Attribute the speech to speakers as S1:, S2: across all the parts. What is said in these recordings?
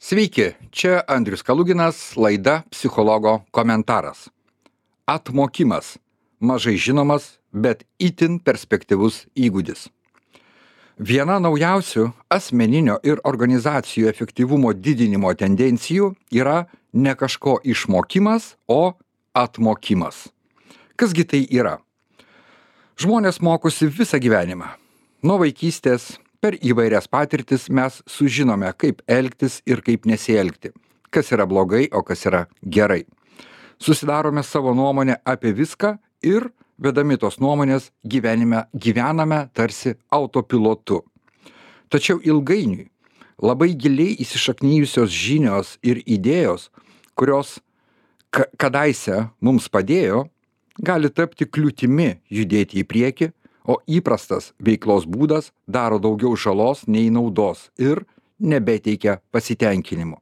S1: Sveiki, čia Andrius Kaluginas, laida Psichologo komentaras. Atmokimas – mažai žinomas, bet itin perspektyvus įgūdis. Viena naujausių asmeninio ir organizacijų efektyvumo didinimo tendencijų yra ne kažko išmokimas, o atmokimas. Kasgi tai yra? Žmonės mokosi visą gyvenimą. Nuo vaikystės per įvairias patirtis mes sužinome, kaip elgtis ir kaip nesielgti, kas yra blogai, o kas yra gerai. Susidarome savo nuomonę apie viską ir, vedami tos nuomonės, gyvename tarsi autopilotu. Tačiau ilgainiui labai giliai įsišaknijusios žinios ir idėjos, kurios kadaise mums padėjo, gali tapti kliūtimi judėti į priekį, o įprastas veiklos būdas daro daugiau žalos nei naudos ir nebeteikia pasitenkinimo.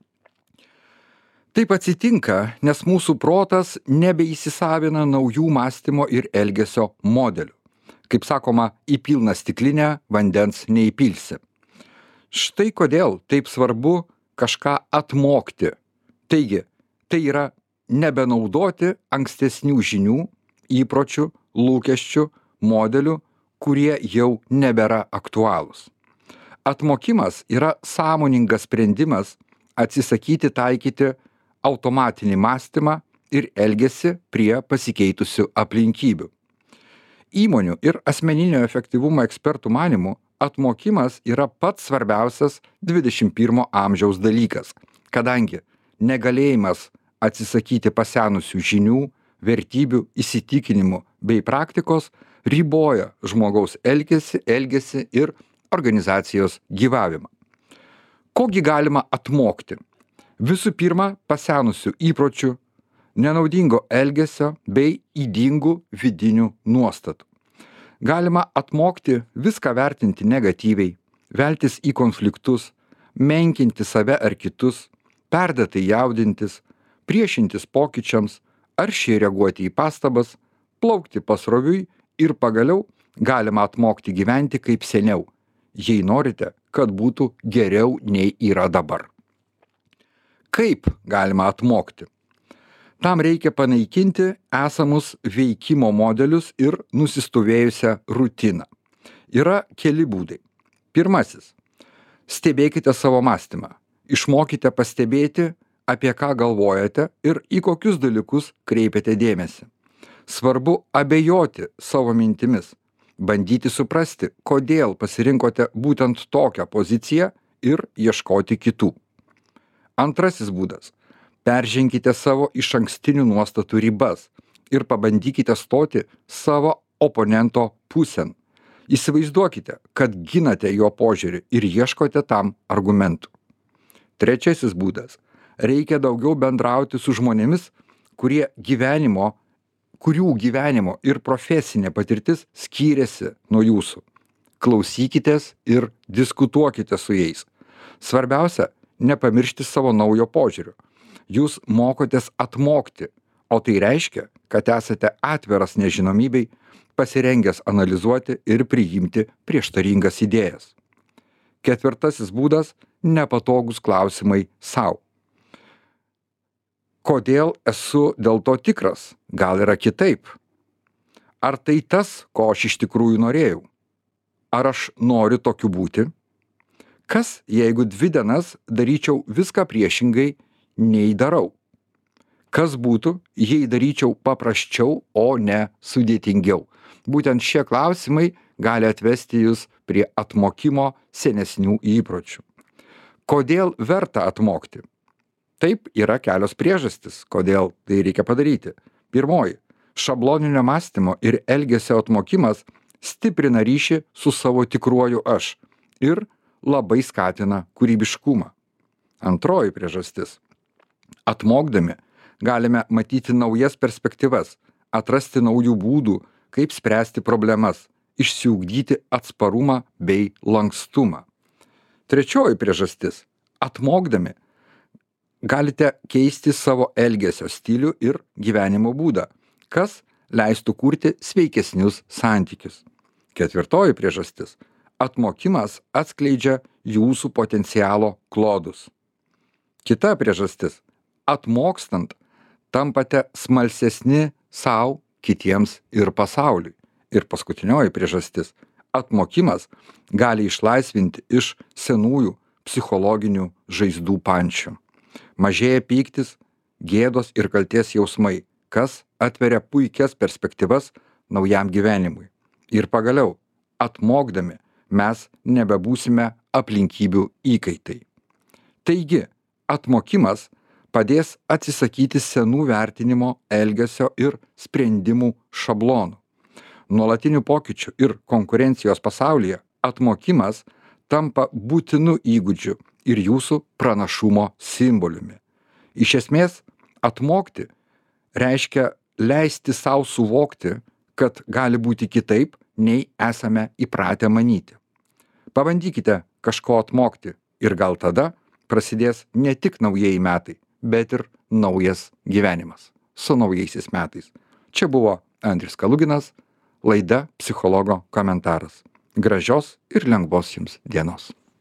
S1: Taip atsitinka, nes mūsų protas nebeįsisavina naujų mąstymo ir elgesio modelių. Kaip sakoma, į pilną stiklinę vandens neįpilsi. Štai kodėl taip svarbu kažką atmokti. Taigi, tai yra nebenaudoti ankstesnių žinių, įpročių, lūkesčių, modelių, kurie jau nebėra aktualūs. Atmokimas yra sąmoningas sprendimas atsisakyti taikyti automatinį mąstymą ir elgesį prie pasikeitusių aplinkybių. Įmonių ir asmeninio efektyvumo ekspertų manymu, atmokimas yra pats svarbiausias 21 amžiaus dalykas, kadangi negalėjimas atsisakyti pasenusių žinių, vertybių, įsitikinimų bei praktikos riboja žmogaus elgesį ir organizacijos gyvavimą. Kogi galima atmokti? Visų pirma, pasenusių įpročių, nenaudingo elgesio bei ydingų vidinių nuostatų. Galima atmokti viską vertinti negatyviai, veltis į konfliktus, menkinti save ar kitus, perdėtai jaudintis, priešintis pokyčiams, aršiai reaguoti į pastabas, plaukti pasroviui ir pagaliau galima atmokti gyventi kaip seniau, jei norite, kad būtų geriau nei yra dabar. Kaip galima atmokti? Tam reikia panaikinti esamus veikimo modelius ir nusistovėjusią rutiną. Yra keli būdai. Pirmasis. Stebėkite savo mąstymą. Išmokite pastebėti, apie ką galvojate ir į kokius dalykus kreipiate dėmesį. Svarbu abejoti savo mintimis, bandyti suprasti, kodėl pasirinkote būtent tokią poziciją ir ieškoti kitų. Antrasis būdas. Perženkite savo išankstinių nuostatų ribas ir pabandykite stoti savo oponento pusėn. Įsivaizduokite, kad ginate jo požiūrį ir ieškote tam argumentų. Trečiasis būdas. Reikia daugiau bendrauti su žmonėmis, kurių gyvenimo ir profesinė patirtis skyrėsi nuo jūsų. Klausykitės ir diskutuokite su jais. Svarbiausia, nepamiršti savo naujo požiūrio. Jūs mokotės atmokti, o tai reiškia, kad esate atviras nežinomybei, pasirengęs analizuoti ir priimti prieštaringas idėjas. Ketvirtasis būdas – nepatogus klausimai sau. Kodėl esu dėl to tikras? Gal yra kitaip? Ar tai tas, ko aš iš tikrųjų norėjau? Ar aš noriu tokiu būti? Kas, jeigu 2 dienas daryčiau viską priešingai, nei darau? Kas būtų, jei daryčiau paprasčiau, o ne sudėtingiau? Būtent šie klausimai gali atvesti jūs prie atmokimo senesnių įpročių. Kodėl verta atmokti? Taip, yra kelios priežastys, kodėl tai reikia padaryti. Pirmoji, šabloninio mąstymo ir elgesio atmokimas stiprina ryšį su savo tikruoju aš ir labai skatina kūrybiškumą. Antroji priežastis. Atmokdami galime matyti naujas perspektyvas, atrasti naujų būdų, kaip spręsti problemas, išsiugdyti atsparumą bei lankstumą. Trečioji priežastis. Atmokdami galite keisti savo elgesio stilių ir gyvenimo būdą, kas leistų kurti sveikesnius santykius. Ketvirtoji priežastis. Atmokimas atskleidžia jūsų potencialo klodus. Kita priežastis - atmokstant tampate smalsesni sau, kitiems ir pasauliui. Ir paskutinioji priežastis - atmokimas gali išlaisvinti iš senųjų psichologinių žaizdų pančių. Mažėja pyktis, gėdos ir kalties jausmai, kas atveria puikias perspektyvas naujam gyvenimui. Ir pagaliau, atmokdami mes nebebūsime aplinkybių įkaitai. Taigi, atmokimas padės atsisakyti senų vertinimo, elgesio ir sprendimų šablonų. Nuolatinių pokyčių ir konkurencijos pasaulyje atmokimas tampa būtinu įgūdžiu ir jūsų pranašumo simboliumi. Iš esmės, atmokti reiškia leisti sau suvokti, kad gali būti kitaip, nei esame įpratę manyti. Pabandykite kažko atmokti ir gal tada prasidės ne tik naujieji metai, bet ir naujas gyvenimas. Su naujaisiais metais. Čia buvo Andrius Kaluginas, laida Psichologo komentaras. Gražios ir lengvos jums dienos.